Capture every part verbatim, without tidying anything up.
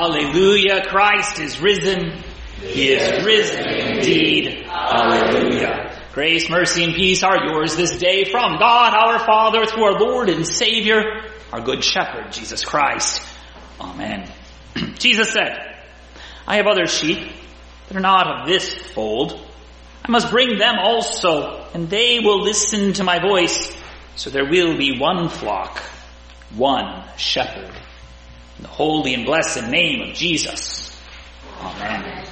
Hallelujah, Christ is risen. He is risen indeed. Hallelujah. Grace, mercy, and peace are yours this day from God our Father through our Lord and Savior, our Good Shepherd, Jesus Christ. Amen. Jesus said, I have other sheep that are not of this fold. I must bring them also, and they will listen to my voice. So there will be one flock, one shepherd. In the holy and blessed name of Jesus. Amen.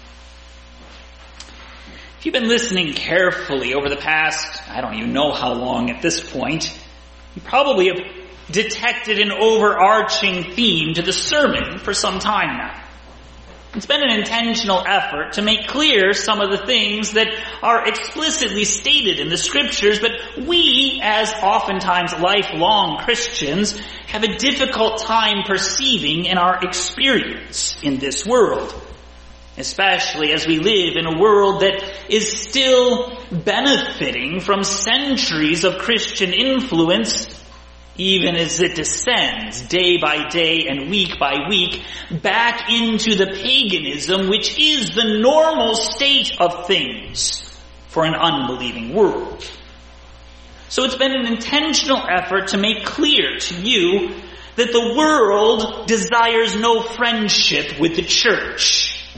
If you've been listening carefully over the past, I don't even know how long at this point, you probably have detected an overarching theme to the sermon for some time now. It's been an intentional effort to make clear some of the things that are explicitly stated in the scriptures, but we, as oftentimes lifelong Christians, have a difficult time perceiving in our experience in this world, especially as we live in a world that is still benefiting from centuries of Christian influence, even as it descends day by day and week by week back into the paganism which is the normal state of things for an unbelieving world. So it's been an intentional effort to make clear to you that the world desires no friendship with the church.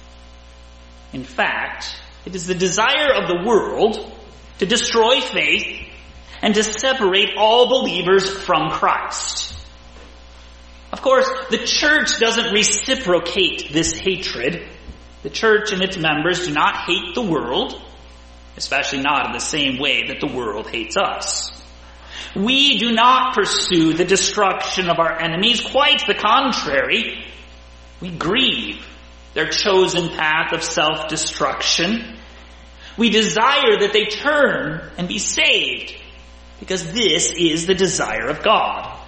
In fact, it is the desire of the world to destroy faith and to separate all believers from Christ. Of course, the church doesn't reciprocate this hatred. The church and its members do not hate the world, especially not in the same way that the world hates us. We do not pursue the destruction of our enemies. Quite the contrary. We grieve their chosen path of self-destruction. We desire that they turn and be saved, because this is the desire of God.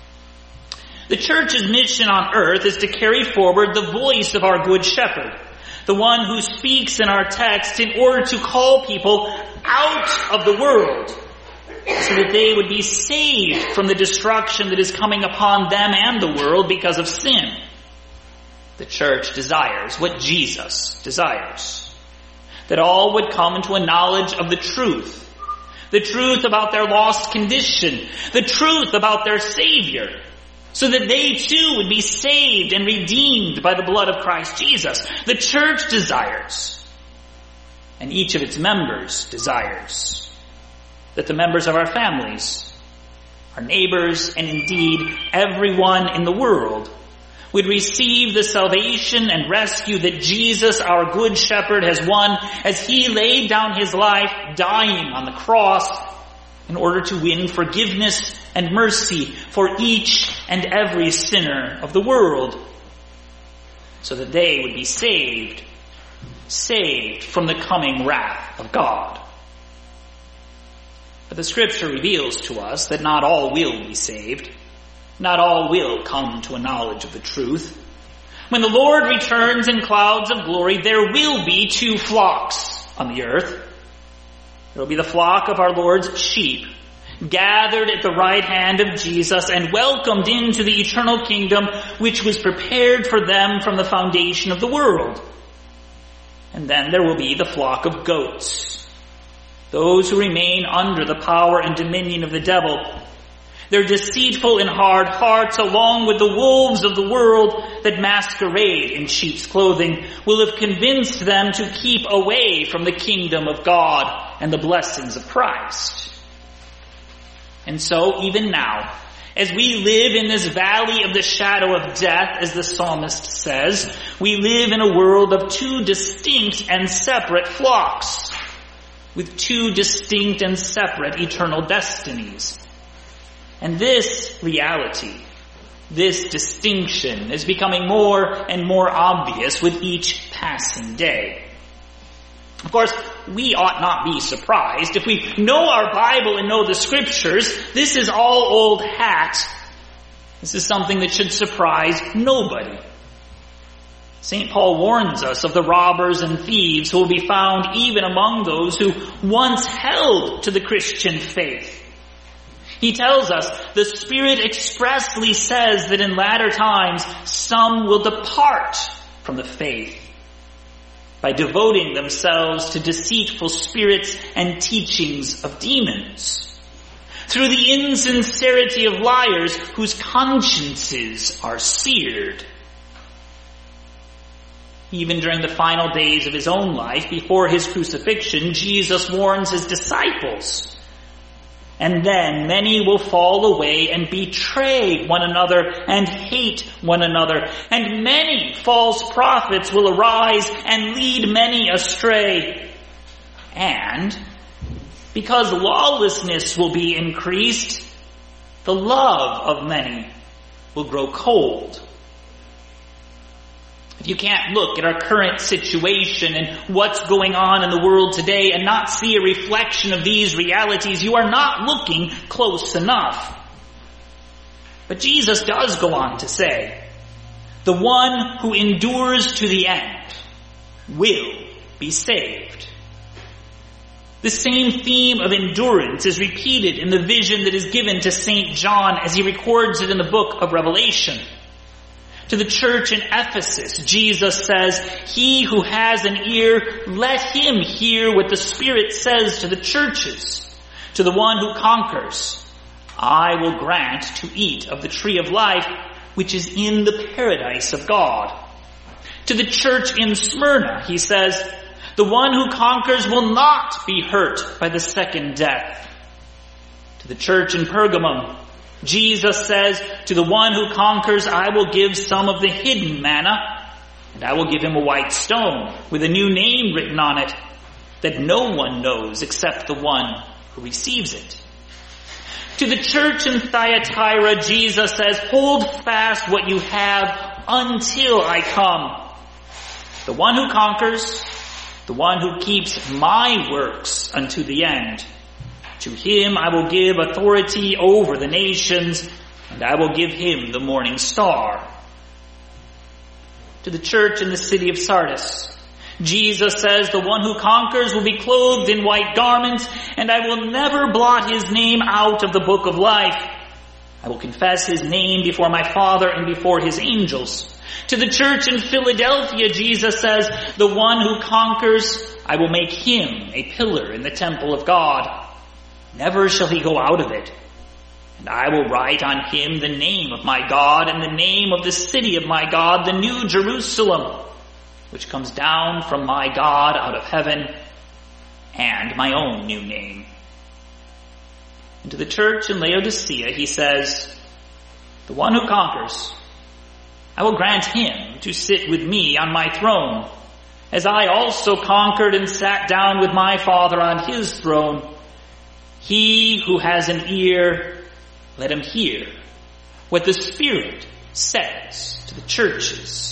The church's mission on earth is to carry forward the voice of our Good Shepherd, the one who speaks in our text in order to call people out of the world so that they would be saved from the destruction that is coming upon them and the world because of sin. The church desires what Jesus desires, that all would come into a knowledge of the truth, the truth about their lost condition, the truth about their Savior, so that they too would be saved and redeemed by the blood of Christ Jesus. The church desires, and each of its members desires, that the members of our families, our neighbors, and indeed everyone in the world would receive the salvation and rescue that Jesus, our Good Shepherd, has won as he laid down his life dying on the cross in order to win forgiveness and mercy for each and every sinner of the world, so that they would be saved, saved from the coming wrath of God. But the scripture reveals to us that not all will be saved. Not all will come to a knowledge of the truth. When the Lord returns in clouds of glory, there will be two flocks on the earth. There will be the flock of our Lord's sheep, gathered at the right hand of Jesus and welcomed into the eternal kingdom which was prepared for them from the foundation of the world. And then there will be the flock of goats, those who remain under the power and dominion of the devil. Their deceitful and hard hearts, along with the wolves of the world that masquerade in sheep's clothing, will have convinced them to keep away from the kingdom of God and the blessings of Christ. And so, even now, as we live in this valley of the shadow of death, as the psalmist says, we live in a world of two distinct and separate flocks, with two distinct and separate eternal destinies. And this reality, this distinction, is becoming more and more obvious with each passing day. Of course, we ought not be surprised. If we know our Bible and know the scriptures, this is all old hat. This is something that should surprise nobody. Saint Paul warns us of the robbers and thieves who will be found even among those who once held to the Christian faith. He tells us the Spirit expressly says that in latter times some will depart from the faith by devoting themselves to deceitful spirits and teachings of demons, through the insincerity of liars whose consciences are seared. Even during the final days of his own life, before his crucifixion, Jesus warns his disciples, and then many will fall away and betray one another and hate one another. And many false prophets will arise and lead many astray. And because lawlessness will be increased, the love of many will grow cold. If you can't look at our current situation and what's going on in the world today and not see a reflection of these realities, you are not looking close enough. But Jesus does go on to say, the one who endures to the end will be saved. The same theme of endurance is repeated in the vision that is given to Saint John as he records it in the book of Revelation. To the church in Ephesus, Jesus says, he who has an ear, let him hear what the Spirit says to the churches. To the one who conquers, I will grant to eat of the tree of life, which is in the paradise of God. To the church in Smyrna, he says, the one who conquers will not be hurt by the second death. To the church in Pergamum, Jesus says, to the one who conquers, I will give some of the hidden manna, and I will give him a white stone with a new name written on it that no one knows except the one who receives it. To the church in Thyatira, Jesus says, hold fast what you have until I come. The one who conquers, the one who keeps my works unto the end, to him I will give authority over the nations, and I will give him the morning star. To the church in the city of Sardis, Jesus says, the one who conquers will be clothed in white garments, and I will never blot his name out of the book of life. I will confess his name before my Father and before his angels. To the church in Philadelphia, Jesus says, the one who conquers, I will make him a pillar in the temple of God. Never shall he go out of it. And I will write on him the name of my God and the name of the city of my God, the new Jerusalem, which comes down from my God out of heaven, and my own new name. And to the church in Laodicea, he says, the one who conquers, I will grant him to sit with me on my throne, as I also conquered and sat down with my Father on his throne. He who has an ear, let him hear what the Spirit says to the churches.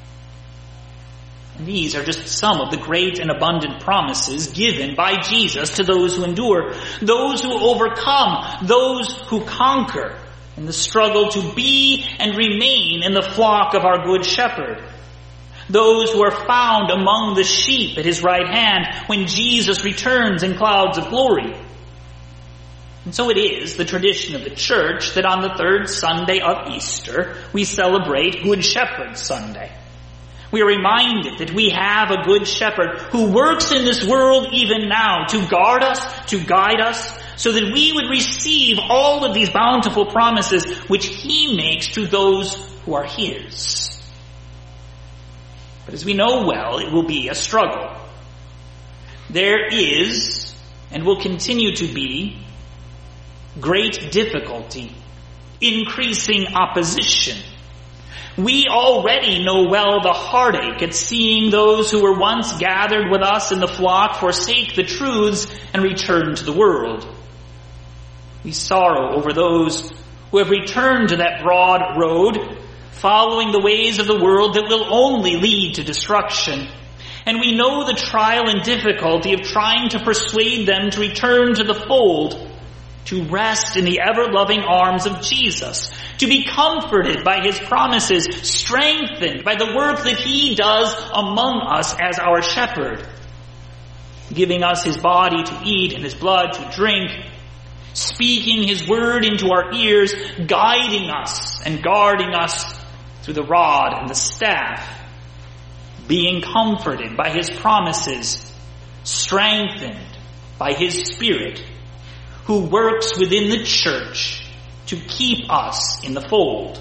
And these are just some of the great and abundant promises given by Jesus to those who endure, those who overcome, those who conquer in the struggle to be and remain in the flock of our good shepherd. Those who are found among the sheep at his right hand when Jesus returns in clouds of glory. And so it is the tradition of the church that on the third Sunday of Easter, we celebrate Good Shepherd Sunday. We are reminded that we have a good shepherd who works in this world even now to guard us, to guide us, so that we would receive all of these bountiful promises which he makes to those who are his. But as we know well, it will be a struggle. There is, and will continue to be, great difficulty, increasing opposition. We already know well the heartache at seeing those who were once gathered with us in the flock forsake the truths and return to the world. We sorrow over those who have returned to that broad road, following the ways of the world that will only lead to destruction. And we know the trial and difficulty of trying to persuade them to return to the fold, to rest in the ever-loving arms of Jesus, to be comforted by his promises, strengthened by the work that he does among us as our shepherd, giving us his body to eat and his blood to drink, speaking his word into our ears, guiding us and guarding us through the rod and the staff, being comforted by his promises, strengthened by his Spirit, who works within the church to keep us in the fold.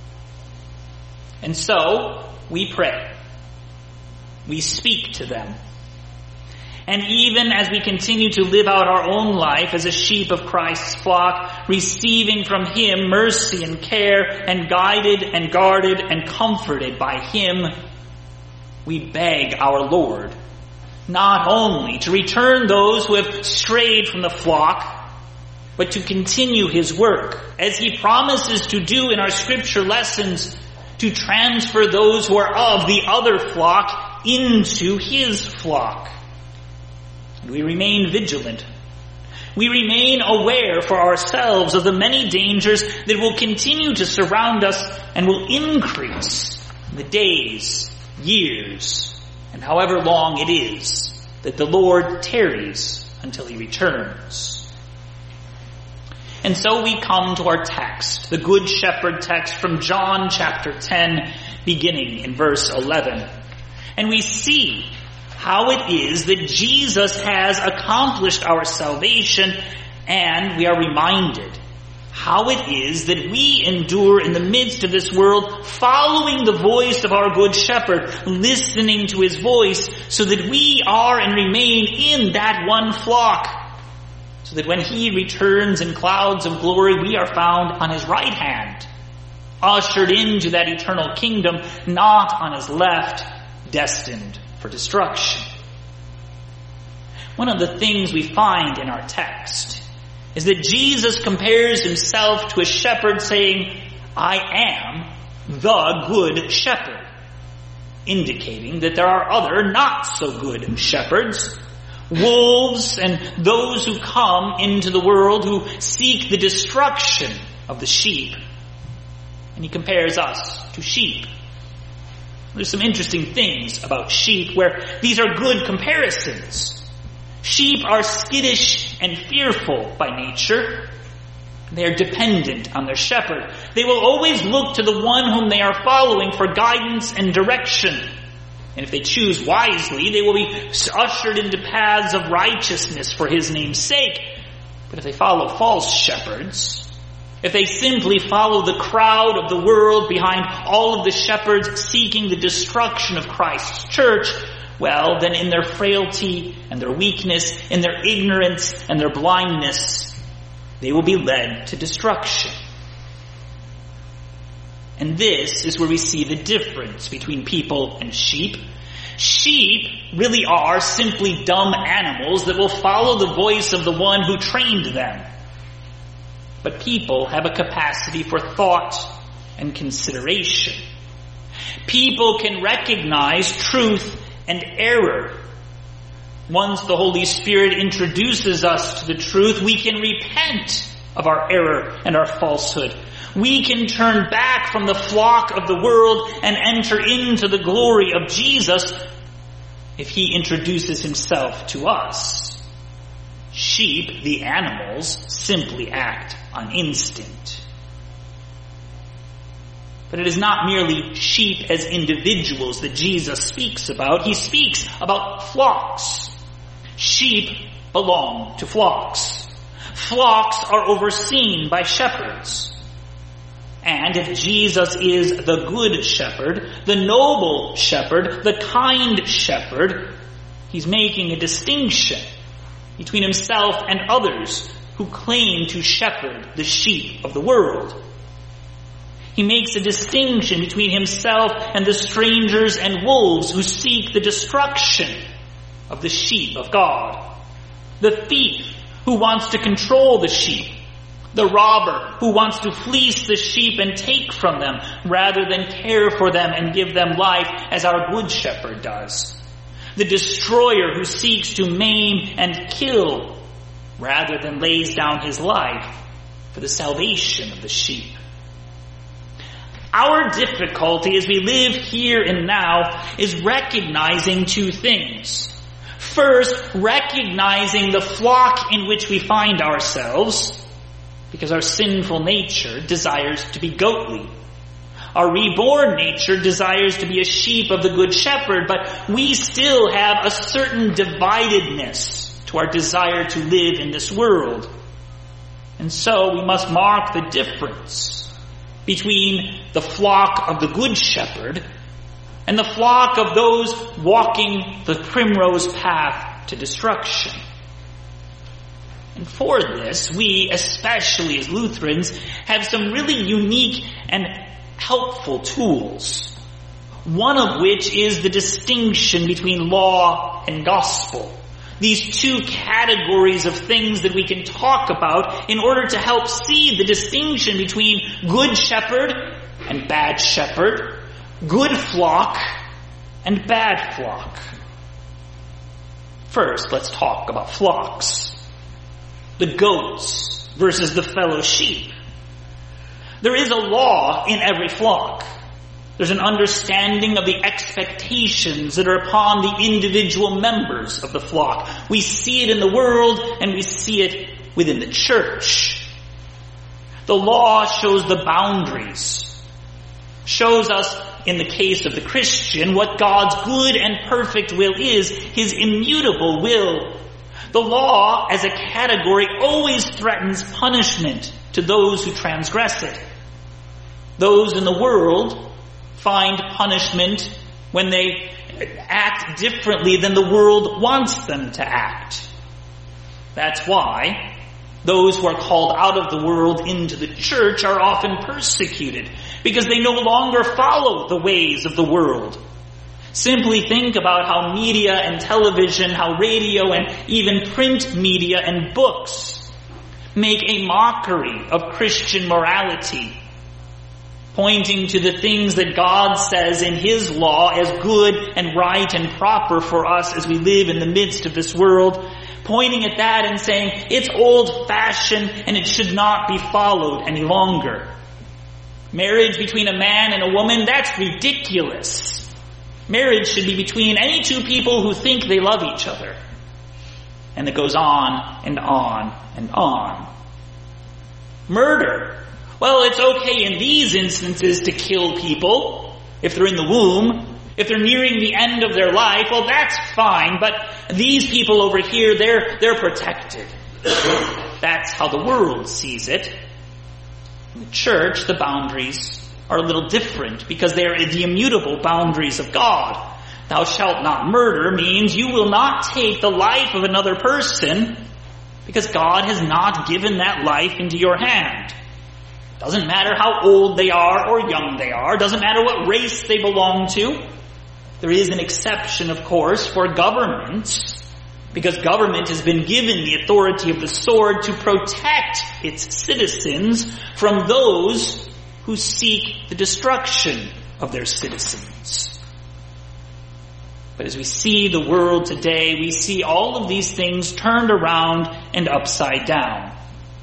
And so, we pray. We speak to them. And even as we continue to live out our own life as a sheep of Christ's flock, receiving from him mercy and care, and guided and guarded and comforted by him, we beg our Lord not only to return those who have strayed from the flock, but to continue his work, as he promises to do in our scripture lessons, to transfer those who are of the other flock into his flock. And we remain vigilant. We remain aware for ourselves of the many dangers that will continue to surround us and will increase in the days, years, and however long it is that the Lord tarries until he returns. And so we come to our text, the Good Shepherd text from John chapter ten, beginning in verse eleven. And we see how it is that Jesus has accomplished our salvation, and we are reminded how it is that we endure in the midst of this world, following the voice of our Good Shepherd, listening to his voice, so that we are and remain in that one flock, so that when he returns in clouds of glory, we are found on his right hand, ushered into that eternal kingdom, not on his left, destined for destruction. One of the things we find in our text is that Jesus compares himself to a shepherd, saying, I am the good shepherd, indicating that there are other not so good shepherds, wolves, and those who come into the world who seek the destruction of the sheep. And he compares us to sheep. There's some interesting things about sheep where these are good comparisons. Sheep are skittish and fearful by nature. They are dependent on their shepherd. They will always look to the one whom they are following for guidance and direction. And if they choose wisely, they will be ushered into paths of righteousness for his name's sake. But if they follow false shepherds, if they simply follow the crowd of the world behind all of the shepherds seeking the destruction of Christ's church, well, then in their frailty and their weakness, in their ignorance and their blindness, they will be led to destruction. And this is where we see the difference between people and sheep. Sheep really are simply dumb animals that will follow the voice of the one who trained them. But people have a capacity for thought and consideration. People can recognize truth and error. Once the Holy Spirit introduces us to the truth, we can repent of our error and our falsehood. We can turn back from the flock of the world and enter into the glory of Jesus if he introduces himself to us. Sheep, the animals, simply act on instinct. But it is not merely sheep as individuals that Jesus speaks about. He speaks about flocks. Sheep belong to flocks. Flocks are overseen by shepherds. And if Jesus is the good shepherd, the noble shepherd, the kind shepherd, he's making a distinction between himself and others who claim to shepherd the sheep of the world. He makes a distinction between himself and the strangers and wolves who seek the destruction of the sheep of God. The thief who wants to control the sheep. The robber who wants to fleece the sheep and take from them rather than care for them and give them life as our good shepherd does. The destroyer who seeks to maim and kill rather than lays down his life for the salvation of the sheep. Our difficulty as we live here and now is recognizing two things. First, recognizing the flock in which we find ourselves, because our sinful nature desires to be goatly. Our reborn nature desires to be a sheep of the Good Shepherd, but we still have a certain dividedness to our desire to live in this world. And so we must mark the difference between the flock of the Good Shepherd and the flock of those walking the primrose path to destruction. And for this, we, especially as Lutherans, have some really unique and helpful tools. One of which is the distinction between law and gospel. These two categories of things that we can talk about in order to help see the distinction between good shepherd and bad shepherd, good flock and bad flock. First, let's talk about flocks. The goats versus the fellow sheep. There is a law in every flock. There's an understanding of the expectations that are upon the individual members of the flock. We see it in the world and we see it within the church. The law shows the boundaries, shows us, in the case of the Christian, what God's good and perfect will is, His immutable will. The law, as a category, always threatens punishment to those who transgress it. Those in the world find punishment when they act differently than the world wants them to act. That's why those who are called out of the world into the church are often persecuted, because they no longer follow the ways of the world. Simply think about how media and television, how radio and even print media and books make a mockery of Christian morality, pointing to the things that God says in His law as good and right and proper for us as we live in the midst of this world, pointing at that and saying it's old-fashioned and it should not be followed any longer. Marriage between a man and a woman, that's ridiculous. Marriage should be between any two people who think they love each other. And it goes on and on and on. Murder. Well, it's okay in these instances to kill people if they're in the womb, if they're nearing the end of their life. Well, that's fine, but these people over here, they're they're protected. That's how the world sees it. In the church, the boundaries are a little different because they are the immutable boundaries of God. Thou shalt not murder means you will not take the life of another person because God has not given that life into your hand. Doesn't matter how old they are or young they are. Doesn't matter what race they belong to. There is an exception, of course, for governments, because government has been given the authority of the sword to protect its citizens from those who seek the destruction of their citizens. But as we see the world today, we see all of these things turned around and upside down.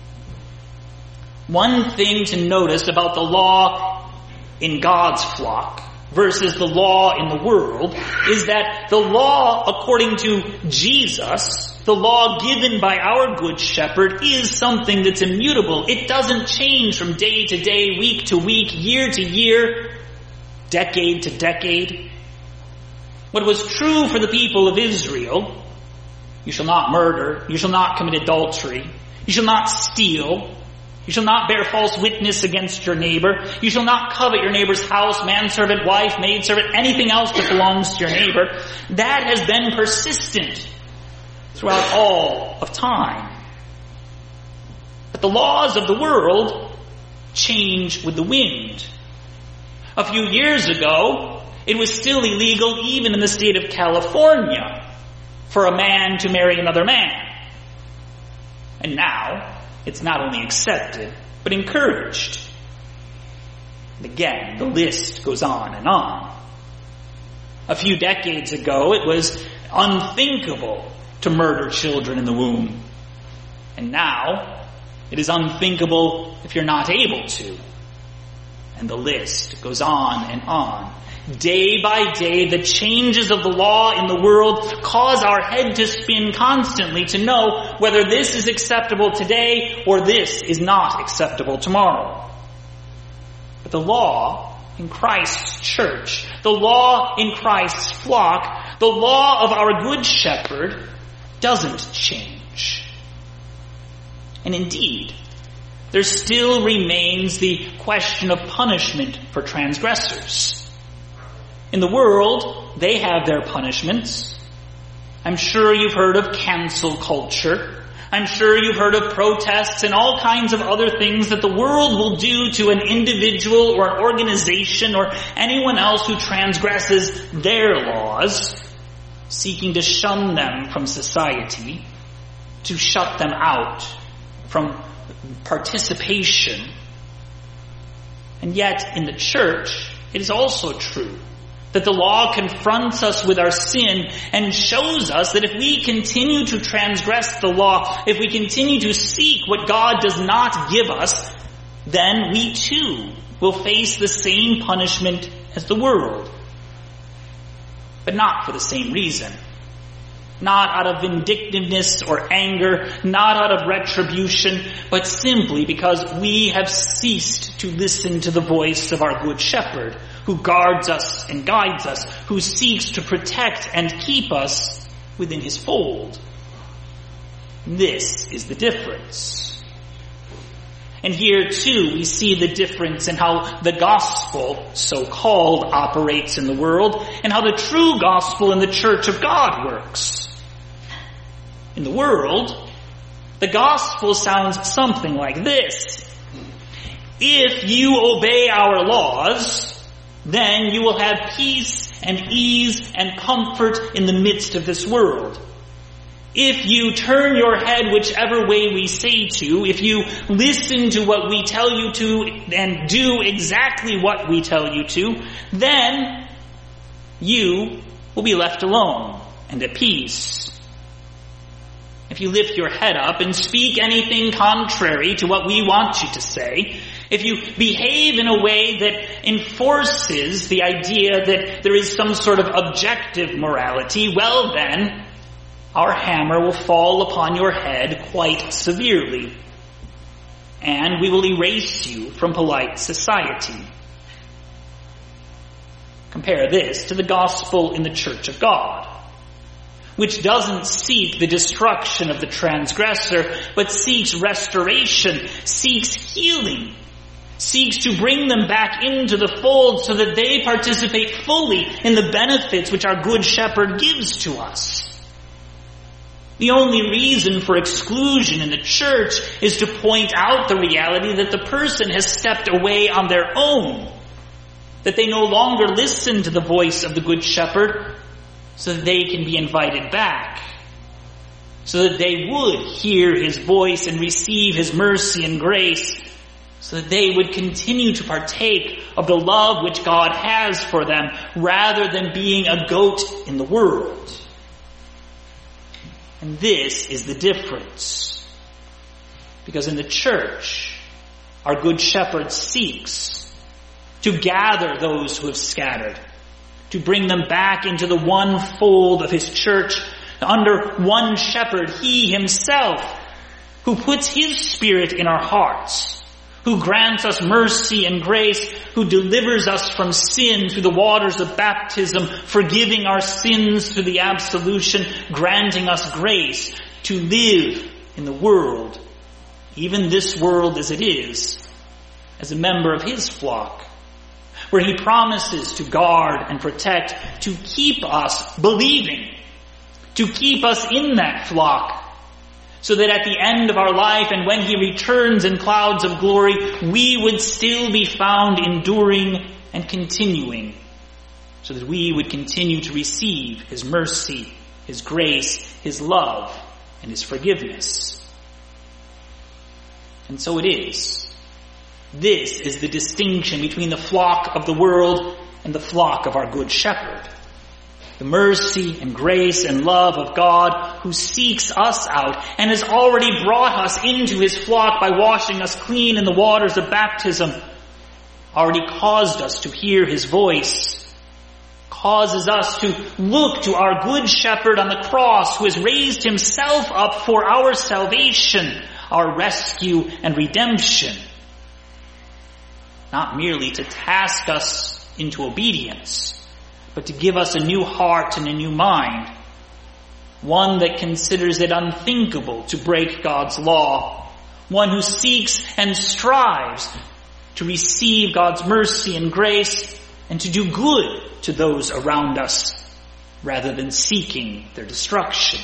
One thing to notice about the law in God's flock versus the law in the world is that the law, according to Jesus, the law given by our Good Shepherd, is something that's immutable. It doesn't change from day to day, week to week, year to year, decade to decade. What was true for the people of Israel, you shall not murder, you shall not commit adultery, you shall not steal, you shall not bear false witness against your neighbor. You shall not covet your neighbor's house, manservant, wife, maidservant, anything else that belongs to your neighbor. That has been persistent throughout all of time. But the laws of the world change with the wind. A few years ago, it was still illegal even in the state of California for a man to marry another man. And now, it's not only accepted, but encouraged. And again, the list goes on and on. A few decades ago, it was unthinkable to murder children in the womb. And now, it is unthinkable if you're not able to. And the list goes on and on. Day by day, the changes of the law in the world cause our head to spin constantly to know whether this is acceptable today or this is not acceptable tomorrow. But the law in Christ's church, the law in Christ's flock, the law of our Good Shepherd doesn't change. And indeed, there still remains the question of punishment for transgressors. In the world, they have their punishments. I'm sure you've heard of cancel culture. I'm sure you've heard of protests and all kinds of other things that the world will do to an individual or an organization or anyone else who transgresses their laws, seeking to shun them from society, to shut them out from participation. And yet, in the church, it is also true that the law confronts us with our sin and shows us that if we continue to transgress the law, if we continue to seek what God does not give us, then we too will face the same punishment as the world. But not for the same reason. Not out of vindictiveness or anger, not out of retribution, but simply because we have ceased to listen to the voice of our Good Shepherd, who guards us and guides us, who seeks to protect and keep us within his fold. This is the difference. And here too we see the difference in how the gospel, so-called, operates in the world, and how the true gospel in the church of God works. In the world, the gospel sounds something like this. If you obey our laws, then you will have peace and ease and comfort in the midst of this world. If you turn your head whichever way we say to, if you listen to what we tell you to and do exactly what we tell you to, then you will be left alone and at peace. If you lift your head up and speak anything contrary to what we want you to say, if you behave in a way that enforces the idea that there is some sort of objective morality, well then, our hammer will fall upon your head quite severely, and we will erase you from polite society. Compare this to the gospel in the church of God, which doesn't seek the destruction of the transgressor, but seeks restoration, seeks healing, seeks to bring them back into the fold so that they participate fully in the benefits which our Good Shepherd gives to us. The only reason for exclusion in the church is to point out the reality that the person has stepped away on their own, that they no longer listen to the voice of the Good Shepherd, so that they can be invited back, so that they would hear his voice and receive his mercy and grace, so that they would continue to partake of the love which God has for them, rather than being a goat in the world. And this is the difference. Because in the church, our Good Shepherd seeks to gather those who have scattered, to bring them back into the one fold of his church, under one shepherd, he himself, who puts his Spirit in our hearts, who grants us mercy and grace, who delivers us from sin through the waters of baptism, forgiving our sins through the absolution, granting us grace to live in the world, even this world as it is, as a member of his flock, where he promises to guard and protect, to keep us believing, to keep us in that flock, so that at the end of our life and when he returns in clouds of glory, we would still be found enduring and continuing, so that we would continue to receive his mercy, his grace, his love, and his forgiveness. And so it is. This is the distinction between the flock of the world and the flock of our Good Shepherd. The mercy and grace and love of God, who seeks us out and has already brought us into his flock by washing us clean in the waters of baptism, already caused us to hear his voice causes us to look to our good shepherd on the cross who has raised himself up for our salvation, our rescue and redemption. Not merely to task us into obedience, but to give us a new heart and a new mind. One that considers it unthinkable to break God's law. One who seeks and strives to receive God's mercy and grace and to do good to those around us rather than seeking their destruction.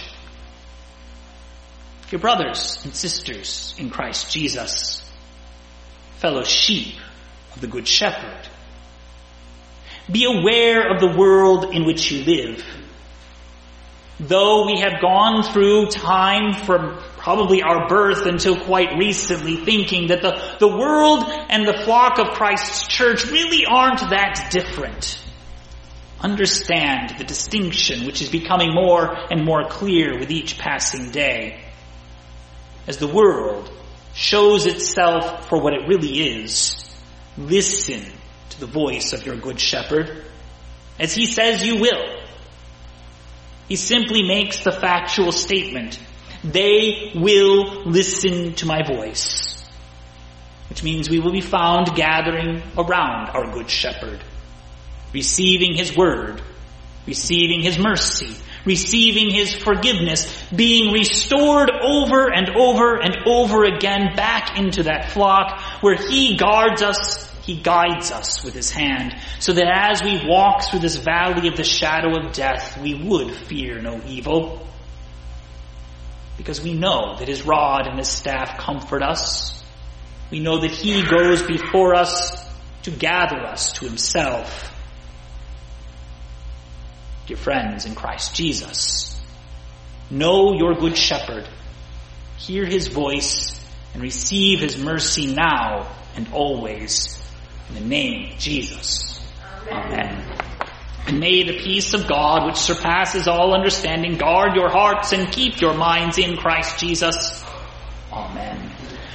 Dear brothers and sisters in Christ Jesus, fellow sheep of the Good Shepherd, be aware of the world in which you live. Though we have gone through time from probably our birth until quite recently thinking that the, the world and the flock of Christ's church really aren't that different, understand the distinction which is becoming more and more clear with each passing day. As the world shows itself for what it really is, listen to the voice of your Good Shepherd, as he says you will. He simply makes the factual statement, they will listen to my voice. Which means we will be found gathering around our Good Shepherd, receiving his word, receiving his mercy, receiving his forgiveness, being restored over and over and over again back into that flock where he guards us, he guides us with his hand, so that as we walk through this valley of the shadow of death, we would fear no evil. Because we know that his rod and his staff comfort us. We know that he goes before us to gather us to himself. Dear friends in Christ Jesus, know your Good Shepherd, hear his voice, and receive his mercy now and always. In the name of Jesus. Amen. And may the peace of God, which surpasses all understanding, guard your hearts and keep your minds in Christ Jesus.